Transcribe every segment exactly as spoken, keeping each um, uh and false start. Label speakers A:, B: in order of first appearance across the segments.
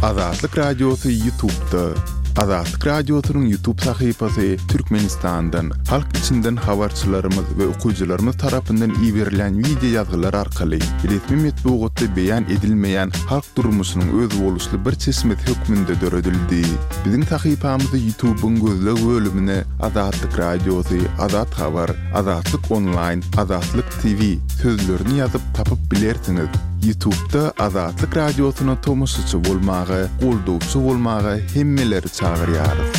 A: Azatlyk Radiosu YouTube'da. Azatlyk Radiosu'nun YouTube sayfasy Türkmenistan'dan, halk içinden habarçylarymyz we okuwçylarymyz tarapyndan iýerilen video ýazgylar arkaly resmi metbuatda beýan edilmeýän halk durmuşynyň öz boluşly bir çeşmet hökmünde döredildi. Biziň sayfamyzy YouTube'un gözleg bölümine Azatlyk Radiosu, Azat Habar, Azatlyk Online, Azatlyk T V sözlerini ýazyp tapyp bilersiňiz. YouTube'da Azatlyk Radiosu'na tomuşçy bolmagy, goldowçy bolmagy hemmeleri çağırýarys.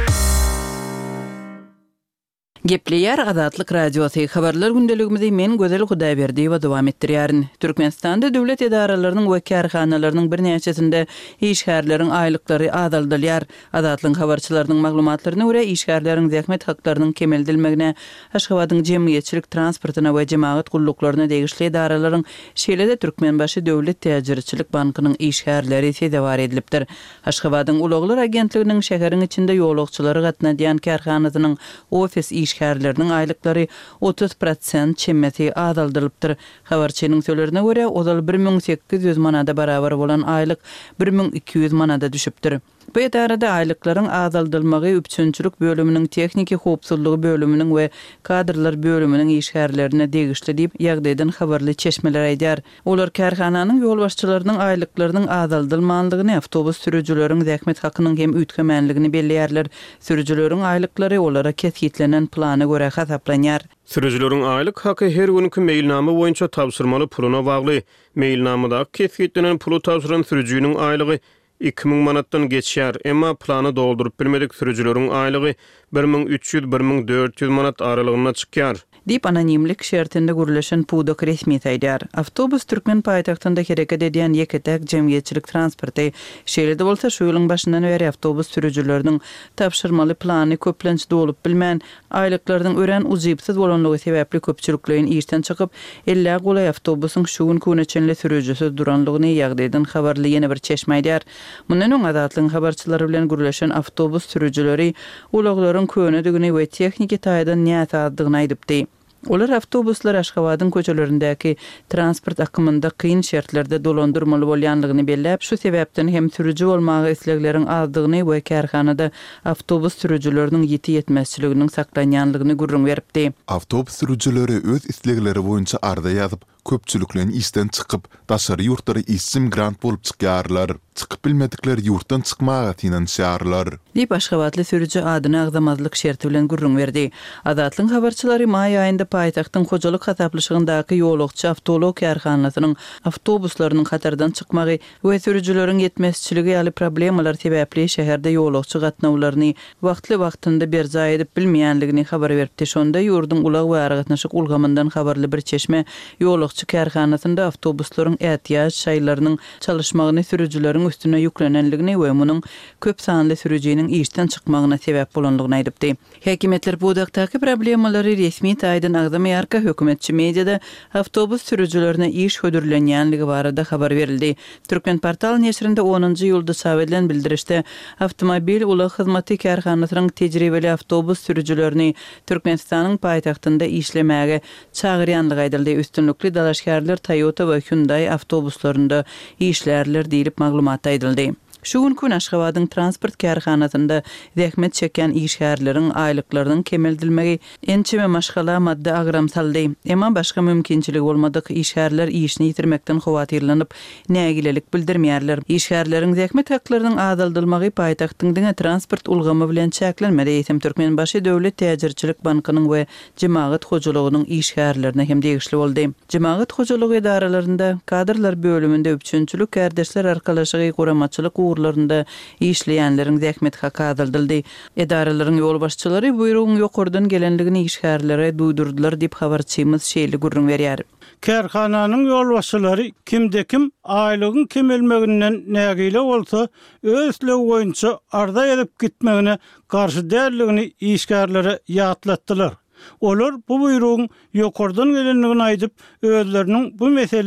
B: Gepleýär Azatlyk Radiosu habarlar gündeligimizi men Gözel Hudaýberdi we dowam etdirýärin. Türkmenistanda döwlet edaralarynyň we kärhanalarynyň bir näçesinde işgärleriň aýlyklary azaldylýar. Azatlyk habarçylarynyň maglumatlaryna görä işgärleriň zähmet haklarynyň kemeldilmegine, Aşgabatyň jemgyýetçilik transportyna we jemaat gullyklaryna degişli edaralaryň şeýlede Türkmenbaşy Döwlet Täjirçilik bankynyň işgärleri sedabar edilipdir. Aşgabatyň Ulaglar agentliginiň şäheriň içinde ýolagçylary gatnaşan kärhanasynyň ofis işgärleriniň aýlyklary otuz prosent çemmeti azaldylypdyr. Habarçynyň söýlerine görä, odal bir miň sekiz ýüz manada barabar bolan aýlyk bir miň iki ýüz manada düşüpdir. Bu edarada aýlyklaryň azaldylmagy üçinçilik bölüminiň tekniki howpsuzlygy bölüminiň we kadrlar bölüminiň işgärlerine degişli diýip ýagdaýdan habarly çeşmeler aýdýar. Olar kärhananyň ýol başçylarynyň aýlyklarynyň azaldylmanlygyny, awtobus sürüjüläriniň zähmet hakynyň hem ütkemenligini belliýärler. Sürüjüleriň aýlyklary olara kesgitlenen plana görä hasaplanýar.
C: Sürüjüleriň aýlyk haky her günkü mailnama boýunça tapşyrmaly puluna bagly. Mailnamada kesgitlenen pulu tapşyran sürüjüniň aýlygy iki miň manatdan geçýär, emma plany doldurup bilmedik sürüjüleriň aýlygy bir miň üç ýüz bir miň dört ýüz manat aralygyna çykýar. Dip anonimlik şertinde gürleşen pudak resmi taýdar. Awtobus Türkmen paýtagtynda hereket edýän ýeketek jemgyýetçilik transporty şeýlede bolsa şu ýylyň başyndan beri awtobus sürüjüleriniň tapşyrmaly plany köplenç dolup bilmän, aýlyklarynyň ören uzypsyz bolanlygy sebäpli köpçüliklerin işden çykyp, elle golay awtobusyň şu gün köneçenli sürüjüsi duranlygyny ýagdaýdan habarly ýene bir çeşme aýdar. Mundan öň Azatlyk habarçylary bilen gürleşen awtobus sürüjüleri ulaglaryň könedigini we tekniki taýdan näçe addygyny aýdypdy. Olar awtobuslar Aşgabatyň köçelerindäki transport akymynda kyn şertlerde dolandyrmaly bolýanlygyny belläp, şu sebäpden hem sürüjü bolmagy islegleriň azdygyny we kärhanada awtobus sürüjüleriniň ýeti ýetmezçiliginiň saklanýanlygyny gurrun beripdi.
A: Awtobus sürüjüleri öz islegleri boýunça arda ýazyp, köpçüliklerin işten çykyp, daşary ýurtlary işçi grant bolup çykýarlar. Çykyp bilmedikleri ýurtdan çykmaga tinanşýarlar.
B: Diýip Aşgabatly sürüjü adyny agdamazlyk şerti bilen gurrun berdi. Azatlyk habarçylary maý aýynda paýtagtyň hojalyk hasaplyşygyndaky ýolagçy awtolog kärhanasynyň awtobuslarynyň hatardan çykmagy we sürüjüleriň ýetmezçiligi ýaly problemalar sebäpli şäherde ýolagçy gatnawlaryny wagtly wagtynda berza edip bilmeýänligini habar beripdi. Şonda ýurdun ulag we aragatnaşyk ulgamyndan habarly bir çeşme ýolagçy kärhanasynda awtobuslaryň ätýaş şaýlarynyň çalışmagyny sürüjüleriň üstüne yüklenenligini we munyň köp sanly sürüjiniň işden çykmagyna sebäp bolanlygyny aýdypdy. Häkimetler bu dakdaky problemalary resmi taýdan agdamaýarka hökümetçi mediada awtobus sürüjülerine iş hödürlenýänligi barada habar berildi. Türkmen portal neşrinde onuncu ýylda saýylan bildirişde awtomobil ulag hyzmaty kärhanasynyň tejribeli awtobus sürüjülerini Türkmenistanyň paýtagtynda işlemäge çagyrýanlygy aýdyldy. Üstünlükli dalaşgärler Toyota we Hyundai awtobuslarynda işlerler diýilip maglumat aýdyldy. Şu günkü Aşgabatyň transport kärhanasynda zähmet çeken işgärleriň aýlyklarynyň kemeldilmegi ençeme maşgala madda agram saldy. Emma başga mümkinçilik bolmadyk işgärler işini ýitirmekden howatyrlanyp nägilelik bildirmeýärler. İşgärleriň zähmet haklarynyň azaldylmagy paýtagtyň diňe transport ulgamy bilen çäklenmeli diýip Türkmenbaşy Döwlet Täjirçilik bankynyň we jemaat hojalygynyň işgärlerine hem degişli boldy. Jemaat hojalygy edaralaryna kadrlar bölümünde üçinçilik kardeşler arkalaşygy goramaçylyk uğurlarında işleyenlerin zähmet hakkı azaldyldy. Edaralaryň ýol başçylary buýrugyň ýokurdan gelenligini işgärlere duýdurdylar diýip habarçymyz şeýle gurrun berýär.
D: Kärhananyň ýol başçylary kimde-kim aýlygyň kemelmeginden nägile bolsa özlegi boýunça arda edip gitmegine garşy däldigini işgärlere ýatlatdylar. Olar bu buýrugyň ýokurdan gelenligini aýdyp özleriniň bu mesele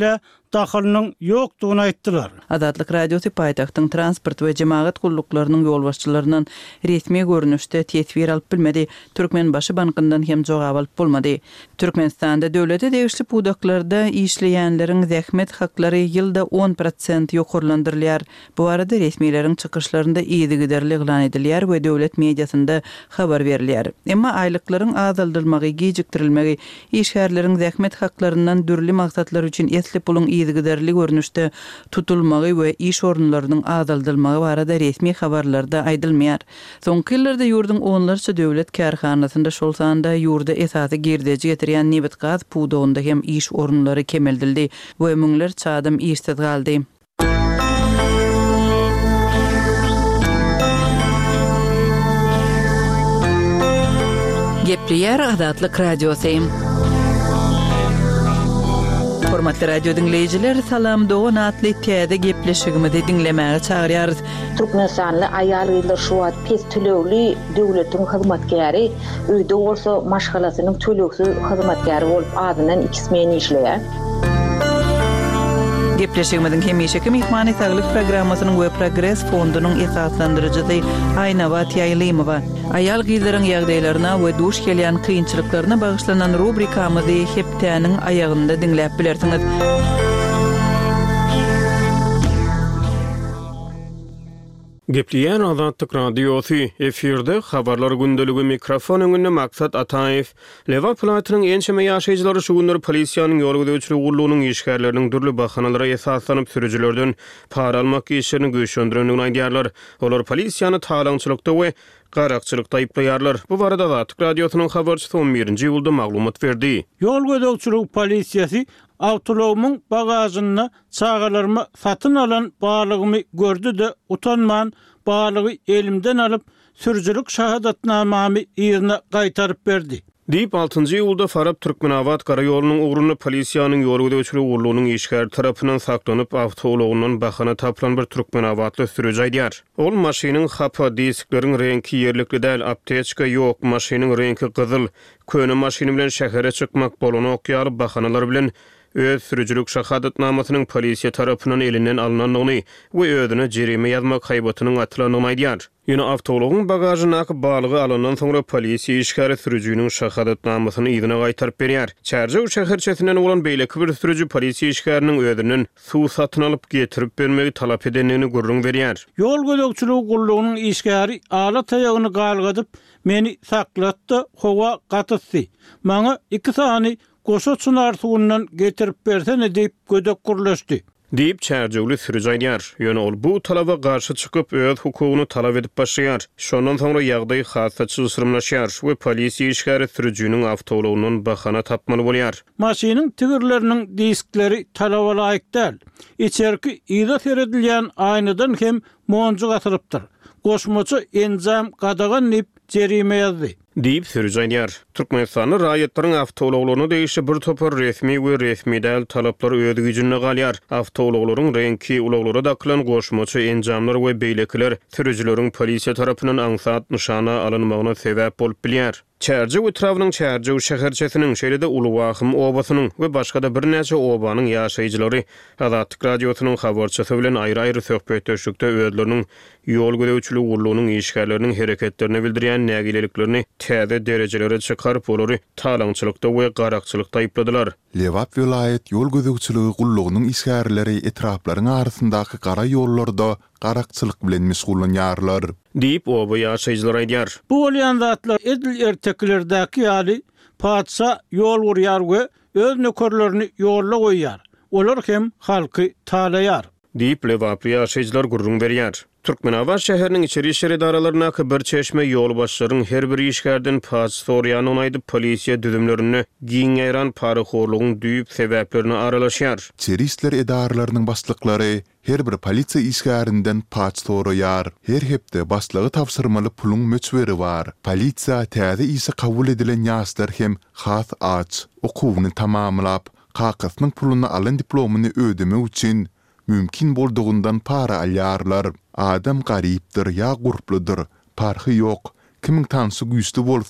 D: daxylynyň ýokdugyny aýtdylar.
B: Azatlyk radiosu paýtagtyň transport we jemaat gulluklarının yol başçylaryndan resmi görnüşde tesbir alyp bilmedi. Türkmenbaşy bankyndan hem jogap alyp bolmady. Türkmenistanda döwlete degişli pudaklarda işleýänleriň zähmet haklary ýylda on prosent ýokurlandyrylýar. Bu arada resmiýetiň çykyşlarynda ýygy giderli eglan edilýär we döwlet mediasynda habar berilýär. Emma aýlyklaryň azaldyrylmagy, gecikdirilmegi, işgärleriň zähmet haklaryndan dürli maksatlar üçin eslip pulun ýygy giderli görnüşde tutulmagy we iş orunlarynyň azaldyrylmagy barada resmi habarlarda aýdylmaýar. Soňky ýyllarda ýurdun onlarça döwlet kärhanasynda şol sanda ýurda esasy girdeji getirýän nebet gaz pudogunda hem iş orunlary kemeldildi we müňlerçe adam işsiz galdy. Gepliyar Azatlyk radiosu. Hormatly radio dinleyijiler, salam dogan atly täze gepleşigimizi dinlemäge çagyrýarys.
E: Türkmenistanly aýal ýyllar şu wagt pes tölegli döwletiň hyzmatkäri, öýde bolsa maşgalasynyň töleksiz hyzmatkäri bolup adynan iki smen işleýär.
B: Gepleşigimizin hemişeki mehmany saglyk programmasynyň we Progress fondunyň esaslandyrjysy Aýnawa Tiýaýlymowa aýal gyzlaryň ýagdaýlaryna we duş gelýän kynçylyklaryna bagyşlanan rubrikamyzy hepdäniň aýagynda dinläp bilersiňiz.
C: Gepliýän Azatlyk radiosu efirde habarlar gündeligi mikrofon öňünde Maksat Ataýew. Leva Platynyň ençeme ýaşaýjylary şu günler polisiýanyň ýol gödäwçiligi gullugynyň işgärleriniň dürli bahanalary esaslanyp sürüjilerden para almak işlerini güýçlendirendigini aýdýarlar. Olar polisiýany talaňçylykda we garakçylykda aýplaýarlar. Bu barada Azatlyk radiosynyň habarçysy on birinji ýylda maglumat berdi.
D: Ýol gödäwçiligi polisiýasy awtologumyň bagazyny çağalarma satyn alan balygymy gördü de utanman balygy elimden alyp sürüjilik şahadatnamamy ýerine gaýtaryp berdi.
C: Diýip altıncı ýylda Farab Türkmenawat gara ýolunyň ugrunda polisiýanyň ýol gödäwçiligi gurulunyň işgär tarapyndan saklanyp awtologundan bahana tapylan bir Türkmenawatly sürüji aýdýar. Ol maşynyň hapa diskleriň rengi ýerlikli däl, apteczka ýok, maşynyň rengi gyzyl, köne maşyny bilen şähere çykmak bolany okýar bahanalar bilen öz sürüjilik şahadatnamasynyň polisiýa tarapyndan elinden alynandygyny we özüne jerime ýazmak haýbatynyň atylandygyny aýdýar. Ýöne awtologyň bagazyna balygy alandan soňra polisiýa işgäri sürüjiniň şahadatnamasyny ýygyna gaýtaryp berýär. Çärje şäherçesinden bolan beýleki bir sürüji polisiýa işgäriniň özünden suw satyn alyp getirip bermegi talap edenligini gurrun berýär.
D: Ýol gödäwçiligi gurulunyň işgäri ala taýagyny galgadyp meni saklatdy, howa gatysdy. Maňa iki sany goşa çınar suwundan getirip bersene diýip gödek gurlaşdy.
C: Diýip çärjegli sürüji aýdýar. Ýöne ol bu talaba garşy çykyp öz hukugyny talap edip başlaýar. Şondan soňra ýagdaý hassa çysyrmlaşýar we polisiýa işgäri sürüjiniň awtologundan bahana tapmaly bolýar.
D: Maşynyň tigirleriniň diskleri talaba laýyk däl. İçerki ýyla seredilýän aýnadan hem monjuk atylypdyr. Goşmaçy enzam gadagan nip jerime ýazdy.
C: Diýip sürüji aýdýar. Türkmenistanyň raýatlaryň awtologlaryny degişli bir topar resmi we resmi däl talaplary öz güýjünde galýar. Awtologlaryň renki ulaglary dakylan goşmaçy enjamlar we beýlekler sürüjileriň polisiýa tarapyndan aňsat nyşana alynmagyna sebäp bolup bilýär. Çärje etrawynyň Çärje şäherçesiniň şeýle-de Ulubahym obasynyň we başga-da bir näçe obanyň ýaşaýjylary Azatlyk radiosynyň habarçysy bilen aýry-aýry söhbetdeşlikde özleriniň ýol gödäwçiligi gurulunyň işgärleriniň hereketlerini bildirýän nägileliklerini täze derejelere çykaryp olary talaňçylykda we garakçylykda aýpladylar.
A: Lewap vilayet ýol gödäwçiligi gurulunyň işgärleri etraplaryň arasyndaky gara ýollarda garakçylyk bilen meşgullanýarlar.
C: Diýip oba ýaşaýjylar aýdýar.
D: Bu bolýan zatlar edil erteklerdäki ýaly padşa ýol gurýar we öz nökerlerini ýolla goýýar. Olar hem halky talaýar.
C: Diýip Lewap ýaşaýjylar gurrun berýär. Türkmenawat şäheriniň içeri işler edaralaryna bir çeşme ýol başlaryň her bir işgärden paç sorýany onaýdyp polisiýa düzümlerini giň ýaran para horlugyň düýüp sebäplerini aralaşýar.
A: İçeri işler edaralarynyň başlyklary her bir polisiýa işgärinden paç sorýar. Her hepde başlygy tapşyrmaly puluň möçberi bar. Polisiýa täze ýa kabul edilen ýaşlar hem has aç okuwyny tamamlap, kakasynyň puluny alan diplomuny ödemek üçin mümkin boldugundan para alýarlar. Adam garipdir ya gurpludur, parhy ýok. Kimiň tansy güýçli bolsa,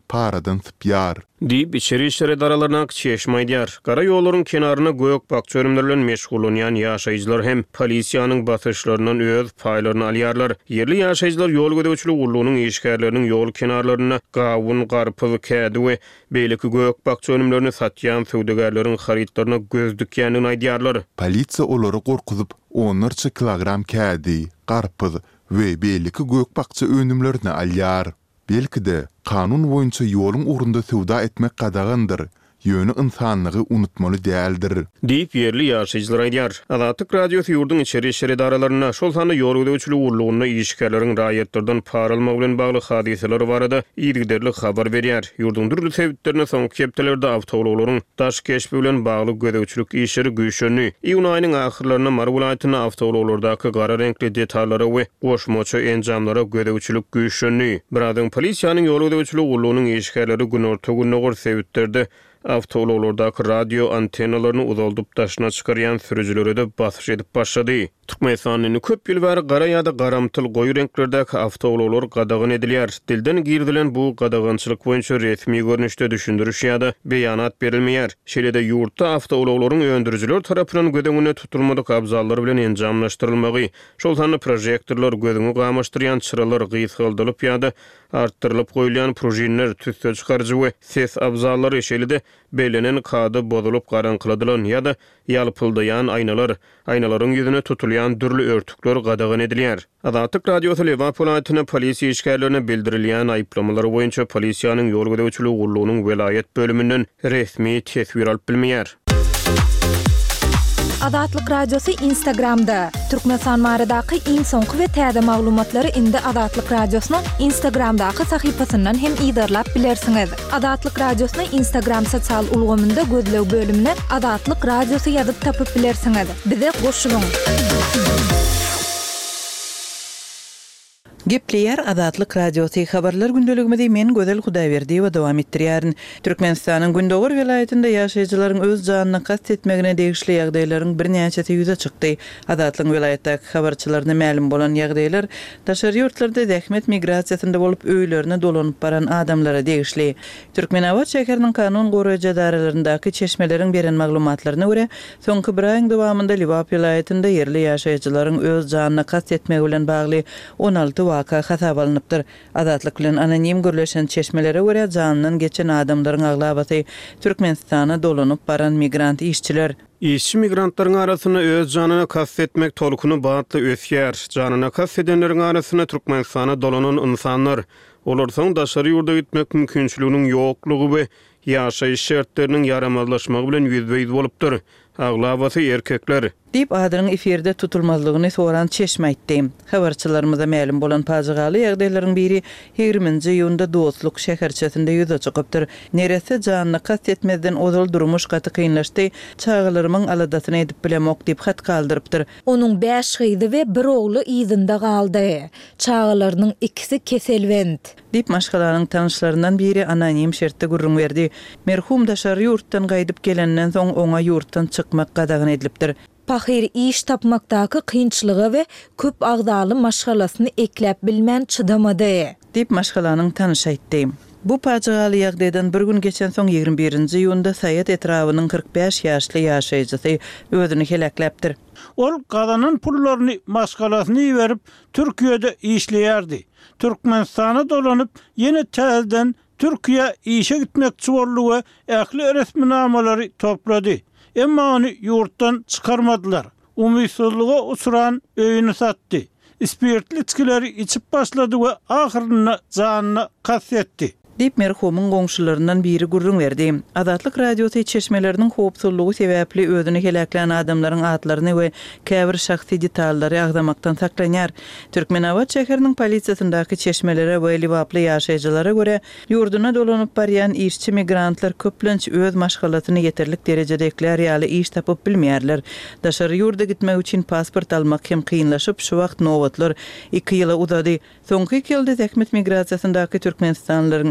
A: paradan tıpyar.
C: Deyip içeri işleri daralarına çeşmaydiyar. Kara yolların kenarına gök bakçı örümlerle meşgul olan yaşayıcılar hem polisiyanın batışlarından öz paylarını alyarlar. Yerli yaşayıcılar yol gödevçülük ulluğunun işgərlərinin yol kenarlarına qavun, qarpız, kədi ve beyliki gök bakçı örümlerini satyan söwdegärlerin xaritlarına göz dükýänini aýdýarlar.
A: Polisiya olary gorkuzyp onlarça kilogram kädi, qarpız we beyliki gök bakçı önümlerini alyar. Belki de kanun boyunça yolun uğrunda sevda etmek qadağandır. Yönü insanlığı unutmalı däldir.
C: Deyip yerli yaşayıcılar aýdýar. Azatlyk radiosu yurdun içeri işleri daralarına şol sanda yol gödevçülük urluğuna işgärleriň raýatlardan para almak bilen bagly hadiseler barada ýerlikderli habar berýär. Yurdun durly sebäplerine soňky hepdelerde awtologlaryň daş keşbi bilen bagly gödevçülük işleri güýçlenýär. Iýun aýynyň ahyrlaryna Mar welaýatyna awtologlardaky gara renkli detallara we goşmaça enjamlara gödevçülük güýçlenýär. Biradyň polisiýanyň yol gödevçülük urluğunun işgärleri günorta günnägör sebäplerde avtologlardaky radio antennalaryny uzaldyp taşyna çykarýan sürüjülere de basyş edip başlady. Türkmenistanyň köp ýyl bäri gara ýa-da garamtyl goýy renklerdäki avtologlar gadagyn edilýär. Dilden girdilen bu gadagançylyk boýunça resmi görnüşde düşündürüş ýa-da beýanat berilmeýär. Şeýle-de ýurtda avtologlaryň öndürüjiler tarapyndan gödegine tutulmadyk abzallar bilen enjamlaşdyrylmagy, şol sany projektorlar gödüňi gamaşdyrýan çyralar gysgaldylyp ýa-da artdyrylyp goýulan prujinler tüsde çykarjy we ses abzallary şeýle-de belenen kady bozulup garankyladylan ýa-da ýalpyldaýan aýnalar, aýnalaryň ýüzüne tutulýan dürli örtükler gadagyn edilýär. Azatlyk radiosu Liwap welaýatyna polisiýa işgärlerine bildirilýän aýplamalary boýunça polisiýanyň ýol gödevçüligi urluğunyň welayet bölümünden resmi tesbir alyp bilmeýär.
F: Azatlyk radiosu Instagramda. Türkmenistan baradaky iň soňky we täze maglumatlary indi Azatlyk radiosynyň Instagramdaky sahypasyndan hem ýydarlap bilersiňiz. Azatlyk radiosyny Instagram sosial ulgamynda gözlew bölümine Azatlyk radiosu ýazyp tapyp bilersiňiz. Bize goşulyň.
B: Gepleyer Azatlyk radiosu habarlar gündeligimizde men Gözel Hudaýberdi we dowam etdirýärin. Türkmenistanyň Gündogor welaýatynda ýaşaýjylaryň öz janyny kast etmegine degişli ýagdaýlaryň birnäçesi ýüze çykdy. Azatlyk welaýatdaky habarçylaryna ma'lum bolan ýagdaýlar daşary ýurtlarda zähmet migrasiýasynda bolup öýlerine dolanyp baran adamlara degişli. Türkmenawat şäheriniň kanun goraýjy daralaryndaky çeşmeleriň beren maglumatlaryna görä, soňky bir aýyň dowamynda Liwap welaýatynda yerli ýaşaýjylaryň öz janyny kast etmegi bilen bagly on alty waka hasap alınıpdyr. Azatlyk bilen anonim gürleşen çeşmelere görä janynyň geçen adamlaryň aglabasy Türkmenistana dolanyp baran migrant işçiler.
C: İşçi migrantlaryň arasyna öz janyny kast etmek tolkuny batly ösýär. Janyny kast edenleriň arasyna Türkmenistana dolanan insanlar, olar soň daşary ýurda gitmek mümkinçiliginiň ýoklugy we ýaşaýyş şertleriniň yaramazlaşmagy bilen ýüzbeýiz bolupdyr. Aglabasy erkekler.
B: Dip adynyň eferde tutulmazlygyny soran çeşme aýtdy. Habarçylarymyza ma'lum bolan pazygaly ýagdaýlaryň biri ýigriminji ýylda Dostluk şäherçesinde ýüze çykypdyr. Neresi janyny kast etmezden ozal durmuş gaty kynlaşdy, çağalarynyň aladasyny edip bilemok diýip hat galdyrypdyr.
F: Onuň beş gyzy we bir ogly ýyzynda galdy. Çağalarynyň ikisi keselwend.
B: Dip maşgalaryň tanışlaryndan biri anonim şertde gurrun berdi. Merhum daşary ýurtdan gaýdyp gelenden soň oňa ýurtdan çykmak gadagyn edilipdir.
F: Pahir iş tapmakdaky kynçylygy we köp agdaly maşgalasyny eklep bilmän çydamady.
B: Dip maşgalanyň tanış aýtdy. Bu paçaly ýagdaýdan bir gün geçen soň ýygrimi birinji ýylda Saýat etrawynyň kırk beş ýaşly ýaşaýjysy özüni helakläpdir.
D: Ol gadanyn pullaryny maşgalasyny berip Türkiýede işleýärdi. Türkmenistana dolanyp ýene täzeden Türkiýe işe gitmekçi boldy we ähli resminamary toplady. Emma onu yurtdan çıkarmadılar. Umysuzlyga usuran öýüni satdy. Spirtli içkileri içip başladı ve ahyrynda janyny kast etdi.
B: Dip merhumun goňşularyndan biri gurrun berdi. Azatlyk radiosu çeşmeleriniň howpsuzlygy sebäpli özüni helaklan adamlaryň atlaryny we käbir şahsy detallary agdamakdan saklanýar. Türkmenawat şäheriniň polisiýasyndaky çeşmelere we Liwaply ýaşaýjylara görä, ýurduna dolanyp barýan işçi migrantlar köplenç öz maşgalasyny ýeterlik derejede ekler ýaly iş tapyp bilmeýärler. Daşary ýurda gitmek üçin pasport almak hem kynlaşyp şu wagt nowatlar iki ýyla uzady. Soňky iki ýylda zähmet migrasiýasyndaky türkmenistanlaryň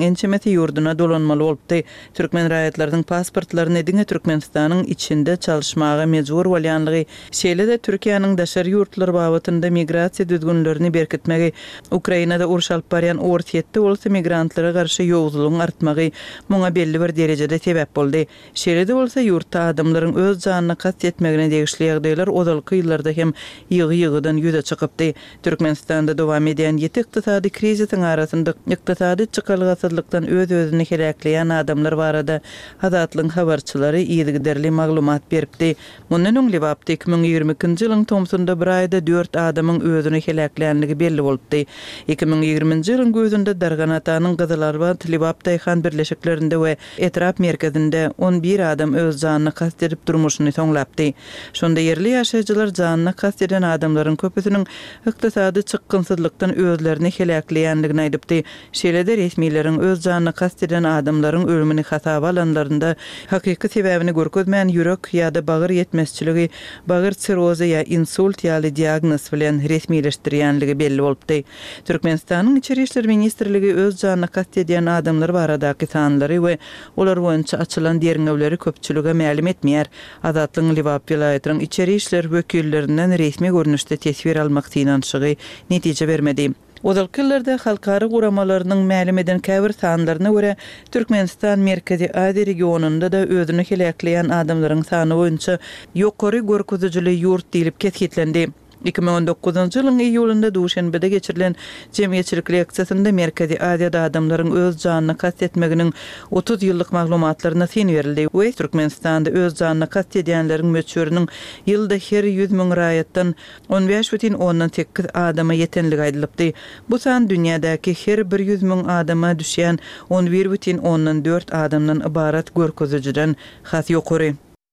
B: ençemeti yurduna dolanmaly bolupdy. Türkmen raýatlarynyň pasportlaryny ediňe Türkmenistanyň içinde çalışmaga mejbur bolýanlygy, şeýle-de Türkiýanyň daşary ýurtlary babatynda migrasiýa düzgünlerini berkitmegi, Ukrainada uruş alyp barýan ortiýetde bolsa migrantlara garşy ýoguzlygyň artmagy muňa belli bir derejede sebäp boldy. Şeýle-de bolsa ýurtda adamlaryň öz janyna kast etmegine degişli ýagdaýlar odalky ýyllarda hem ýygy-ýygydan ýüze çykypdy. Türkmenistanda dowam edýän ýeti ykdysady krizisiň arasynda ykdysady çykalgyçylykdan öz-özüni helakleýän adamlar barada Azatlyň habarçylary ýygyderli maglumat beripdi. Mundan öň Libapda iki ming ýigrimiki ýylyň tomsunda bir aýda dört adamyň özüni helakleýänligi belli bolupdy. iki ming ýigriminji ýylyň gözünde Darganatanyň Gyzylarbad Libapda ýan birleşiklerinde we etrap merkezinde on bir adam öz janyny kast edip durmuşyny soňlapdy. Şonda yerli ýaşaýjylar janyny kast eden adamlaryň köpüsiniň ykdysady çykgynsyzlykdan özlerini helakleýänligini aýdypdy. Şeýle-de resmiýlerin öz janyny kast eden adamlaryň ölümini hasaba alanlarynda hakyky sebäbini görkezmän ýürek ýa-da bagyr ýetmezçiligi, bagyr sirozy ýa insult ýaly diagnoz bilen resmiýleşdirýänligi belli bolupdy. Türkmenistanyň Içeri işler ministrligi öz janyny kast eden adamlar baradaky sanlary we olar boýunça açylan derňewleri köpçülüge ma'lum etmeýär. Azatlyň Libap vilayatynyň içeri işler wekillerinden resmi görnüşde tesbir almak synanşygy netije bermedi. Odalkyllarda halkary guramalarynyň ma'lum eden käbir sanlaryna görä Türkmenistan Merkezi Aziýa regionunda da özüni helakleýän adamlaryň sany boýunça ýokary görkezijili ýurt diýilip kesgitlendi. iki ming on dokuzunji ýylyň iýulynda Duşanbede geçirilen jemgyýetçilik leksiýasynda Merkezi Aziýada adamlaryň öz janyny kast etmeginiň otuz ýyllyk maglumatlaryna syn berildi. We Türkmenistanda öz janyny kast edýänleriň möçüriniň ýylda her yüz miň raýatdan on beş бүтүн ondan sekiz adama ýetenligi aýdylypdy. Bu san dünýädäki her bir yüz miň adama düşýän on bir бүтүn ondan dört adamdan ibarat görkezijiden has ýokary.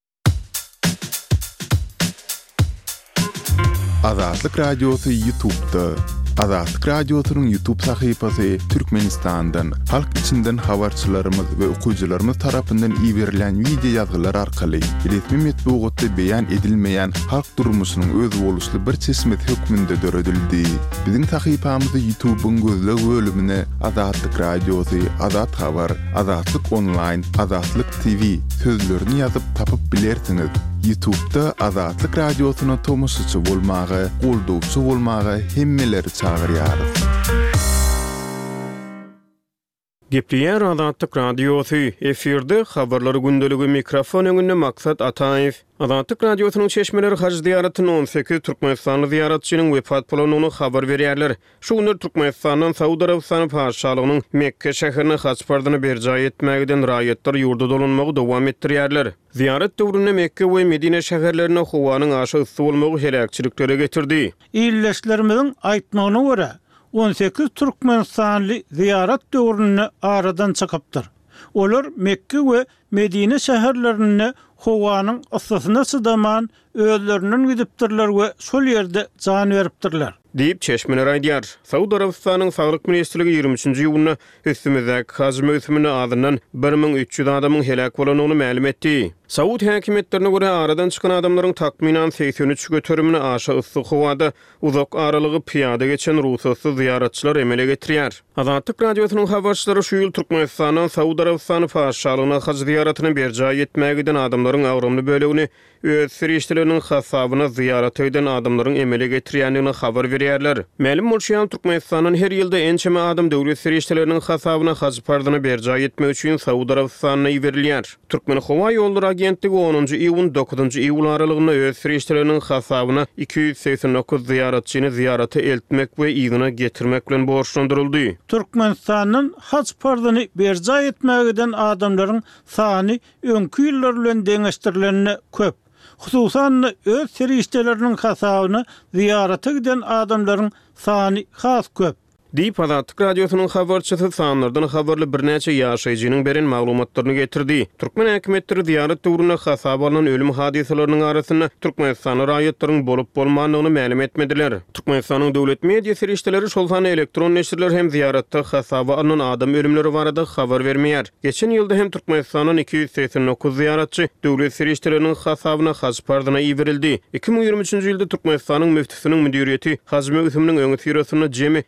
A: Azatlyk Radiosu YouTube'da. Azatlyk Radiosu'nun YouTube sahypasy Türkmenistandan, halk içinden habarçylarymyz we okuwçylarymyz tarapyndan iýerilen video ýazgylar arkaly resmi metbuatda beýan edilmeýän halk durmuşynyň öz boluşly bir çeşmet hökmünde döredildi. Biziň sahypamyzda YouTube'un gözleg bölümine Azatlyk Radiosu, Azat Habar, Azatlyk Online, Azatlyk T V sözlerini ýazyp tapyp bilersiňiz. YouTube'da Azatlyk Radiosu'na tomoşçy bolmagy, goldowçy bolmagy hemmeleri çagyrýarys.
C: Gepliýär Azatlyk Radiosu efirde habarlary gündeligi mikrofon öňünde Maksat Ataýew. Azatlyk Radiosunyň çeşmeleri Haç ziýaratyny on sekiz Türkmenistanly ziýaratçynyň wepat bolanyny habar berýärler. Şu günler Türkmenistanyň Saudy Arabistany paşalygynyň Mekke şäherine haç bardyny berjaý etmegiden raýatlar ýurda dolanmagy dowam etdirýärler. Ziyaret döwründe Mekke we Medine şäherlerine howanyň aşy ysy bolmagy helakçylyklere getirdi.
D: İlleşlerimiziň aýtmagyna görä on sekiz Türkmenistanly ziyaret döwrüne aradan çykypdyr. Olar Mekke we Medine şäherlerine howanyň asasyna sydaman özleriniň gidipdirler we şol ýerde jan beripdirler. Diýip çeşmeler aýdýar. Saudy Arabistanyň Saglyk ministrligi ýigriminçinji ýylyna üstümizdäki haj möhümini adından bir miň üç ýüz adamyň helak bolanyny ma'lum etdi. Saud häkimetlerine görä aradan çykan adamlaryň takminan seksen üç götürümini aşa yssyk howada uzak aralygy piýada geçen ruhsatsy ziyaratçylar emele getirýär. Azatlyk Radiosunyň habarçylary şu ýyl Türkmenistanyň Saudy Arabistany paşalygyna haj ziýaratyny berjaý etmegiden adamlaryň agrymly bölegini öz serişleriniň hasabyna ziyarat eden adamlaryň emele getirýänligini habar berýärler. Ma'lum bolýan Türkmenistanyň her ýylda ençeme adam döwlet serişleriniň hasabyna haj pardyny berjaý etmek üçin Saudy Arabistanyna iberilýär. Türkmen Howa ýolları agentligi onunji iýun dokuzunji iýul aralygynda öz serişleriniň hasabyna iki yüz seksen dokuz ziyaratçyny ziyarata eltmek we ýygyna getirmek bilen borçlandyryldy. Türkmenistanyň haj pardyny berjaý etmegiden adamlaryň sany öňkü ýyllar bilen deňeşdirilenine köp. Hususan öz serişleriniň hasabyny ziyarata giden adamlaryň sany has köp. Diýip Azatlyk Radiosunyň habarçysy sanlardan habarly bir näçe ýaşaýjynyň beren maglumatlaryny getirdi. Türkmen häkimetleri ziyaret döwründe hasap alynan ölüm hadisalarının arasynda Türkmenistan raýatlarynyň bolup bolmagyny ma'lum etmediler. Türkmenistanyň döwlet media serişleri şol sany elektron neşirler hem ziyaretde hasaba alynan adam ölümleri barada habar bermeýär. Geçen ýylda hem Türkmenistanyň iki yüz seksen dokuz ziyaratçy döwlet serişleriniň hasabyna haj pardyna iberildi. iki ming ýigriminçinji ýylda Türkmenistanyň müftisiniň müdiriýeti haj möhüminiň öňe sirasyna jemi iki ming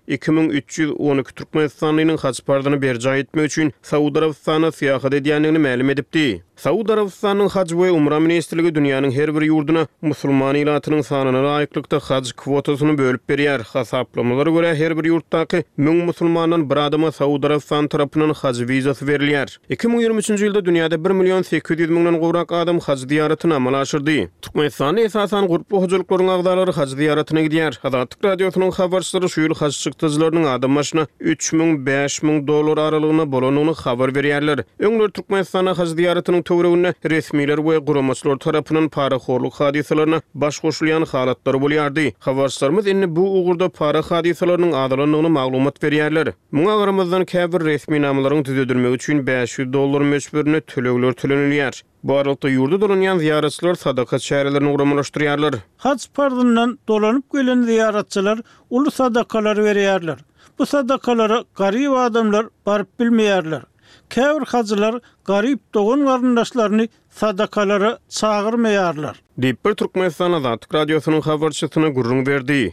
C: ming üç yüz on iki Türkmenistanlynyň haçpardany berja etmek üçin Saudi Arabistana syýahat edýändigini ma'lum edipdi. Saudi Arabistanyň haç we umra ministrligi dünýäniň her bir ýurduna musulman ilatynyň sanyna laýyklykda haç kwotasyny bölüp berýär. Hasaplamalara görä her bir ýurtdaky müň musulmandan bir adama Saudi Arabistan tarapyndan haç wizasy berilýär. iki ming ýygrimi üçinji ýylda dünýäde bir million sekiz yüz miňden gowrak adam haç ziýaratyna amal aşyrdy. Türkmenistan esasan guruply hojalyklaryň agdalary haç ziýaratyna gidýär. Azatlyk radiosynyň habarçylary şu ýyl haç çykdyjylarynyň adam başyna üç miň beş miň dollar aralygyna bolanyny habar berýärler. Öňler Türkmenistana haç ziýaratynyň töwereginde resmiler we guramaçlar tarapyndan paraxorluk hadisalaryna baş goşulýan halatlary bolýardy. Habarçylarymyz indi bu ugurda para hadisalarynyň adalanlygyny maglumat berýärler. Muňa garamazdan käbir resmi namalaryň tüzedilmegi üçin beş yüz dollar meşberine tölegler tölenilýär. Bu aralykda ýurda dolanýan ziyaretçiler sadaka çärelerini ugramlaşdyrýarlar.
D: Haç pardyndan dolanyp gelen ziyaretçiler uly sadakalar berýärler. Bu sadakalary garyp adamlar baryp bilmeýärler. Käbir hacılar garyp dogan garyndaşlaryny sadakalary çağırmaýarlar.
C: Diýip bir Türkmenistan Azatlyk radiosynyň habarçysyna gurrun berdi.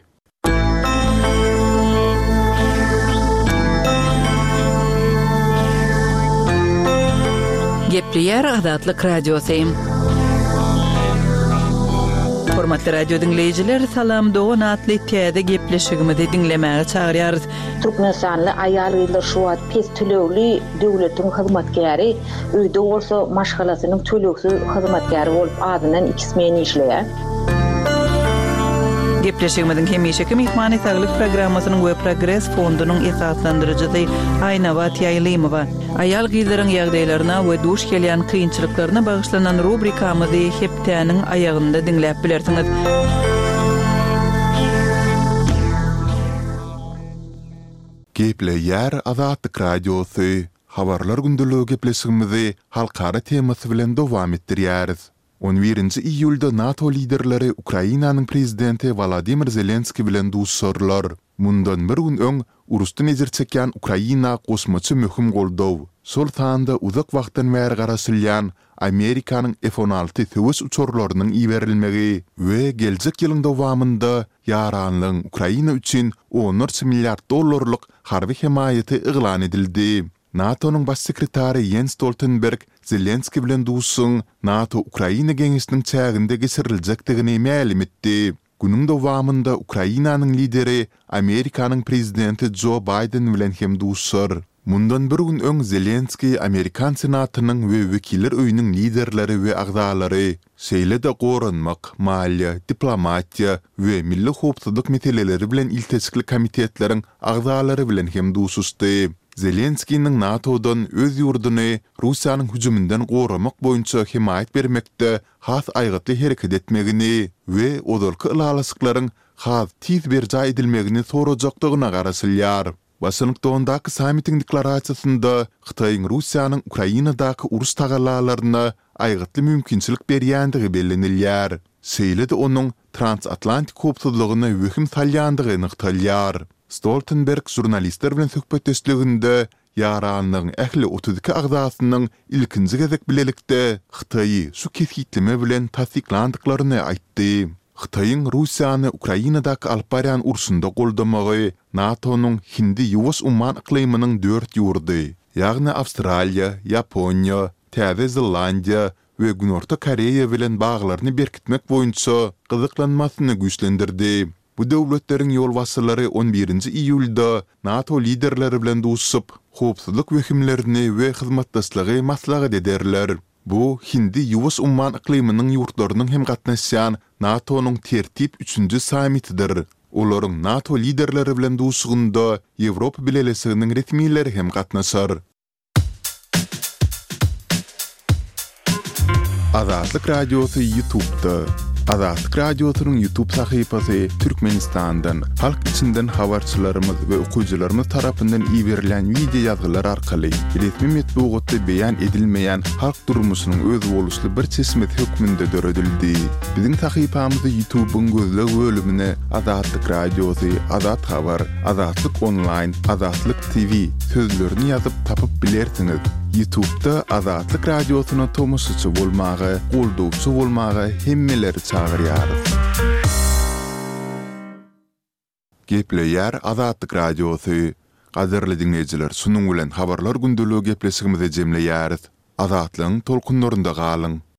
B: Gepleýär Azatlyk radiosu. Hormatly radio dinleyijiler, salam dogan atly täze gepleşigimizi dinlemäge çagyrýarys.
E: Türkmenistanly aýalylar şu wagt pes tölegli döwletiň hyzmatkäri, öýde bolsa maşgalasynyň töleksiz hyzmatkäri bolup adyndan ikismeni işleýär.
B: Gepleşigimizin hemişeki mehmany saglyk programmasynyň we progress fondunyň esaslandyrjysy Aýnabat Ýaýlymowa. Aýal gyzlaryň ýagdaýlaryna we duş gelýän kynçylyklaryna bagyşlanan rubrikamyzy hepdäniň aýagynda dinläp bilersiňiz.
A: Gepleýär Azatlyk radiosu. Habarlar gündüligi gepleşigimizi halkara temasy bilen dowam etdirýäris. on birinji iýulda NATO liderleri Ukrainanyň prezidenti Volodymyr Zelenski bilen duşşarlar. Mundan bir gün öň urusdan ejir çekýän Ukraina gosmaçy möhüm goldaw. Sol tanda uzak wagtdan bäri garasylýan Amerikanyň F on alty töwes uçurlarynyň iberilmegi we geljek ýylyň dowamında ýaranlyň Ukraina üçin on üç milliard dollarlyk harby himayaty eglan edildi. NATO'nun baş sekretary Jens Stoltenberg Zelenski bilen duşsun NATO Ukraina geňişiniň çäginde geçiriljekdigini ma'lum etdi. Günüň dowamında Ukrainanyň lideri Amerikanyň prezidenti Joe Biden bilen hem duşşar. Mundan bir gün öň Zelenski Amerikan senatynyň we wekiller öýüniň liderleri we agdalary şeýle-de goranmak, maliýa, diplomatiýa we milli howpsuzlyk meseleleri bilen ilteçikli komitetleriň agdalary bilen hem duşuşdy. Zelenski'nin NATO'dan öz ýurduny Russiýanyň hüjümünden goramak boýunça himayet bermekde has aýgatly hereket etmegini we odolky ýalasyklaryň has tiz berja edilmegini sorajakdygyna garasylýar. Washingtondaky samitiň deklarasiýasynda Hytaýyň Russiýanyň Ukrainadaky urus tagallalaryna aýgatly mümkinçilik berýändigi bellenilýär. Şeýle-de onuň transatlantik howpsuzlygyny wöhüm salýandygy nykdalýar. Stoltenberg jurnalistler bilen söhbetdeşliginde ýaranlygyň ähli otuz iki agdasynyň ilkinji gezek bilelikde Hytaýy şu kesgitleme bilen tasdiklandyklaryny aýtdy. Hytaýyň Russiýany Ukrainadaky alyp barýan urusunda goldamagy NATO'nun Hindi ýuwys umman iklimining dört ýurdy, ýagny Awstraliýa, Ýaponiýa, Täze Zelandiýa we Günorta Koreýa bilen baglaryny berkitmek boýunça gyzyklanmasyny güýçlendirdi. Bu döwletleriň ýolbaşçylary on birinji iýulda NATO liderleri bilen duşup, howpsuzlyk wehimlerini we hyzmatdaşlygy maslahat ederler. Bu Hindi ýuwys umman ikliminiň ýurtlarynyň hem gatnaşýan NATO'nun tertip üçünji samitidir. Olaryň NATO liderleri bilen duşugynda Ýewropa bilelesiniň resmileri hem gatnaşar. Azatlyk radiosu YouTube'da. Azatlyk radiosynyň YouTube sahypasy Türkmenistandan, halk içinden habarçylarymyz we okuwçylarymyz tarapyndan iýerilen video ýazgylar arkaly resmi metbuatda beýan edilmeýän halk durmuşynyň öz boluşly bir çeşmet hökmünde döredildi. Biziň sahypamyzda YouTube'un gözleg bölümine Azatlyk radiosu, Azat habar, Azatlyk online, Azatlyk T V sözlerini ýazyp tapyp bilersiňiz. YouTube'da Azatlyk radiosyna tomoşaçy bolmagy, goldawçy bolmagy hemmeleri çagyrýarys. Gepleýär Azatlyk radiosu. Gaderli dinleyijiler, sunuň bilen habarlar gündüligi gepleşigimize jemleýäris. Azatlyň tolkunlarynda galyň.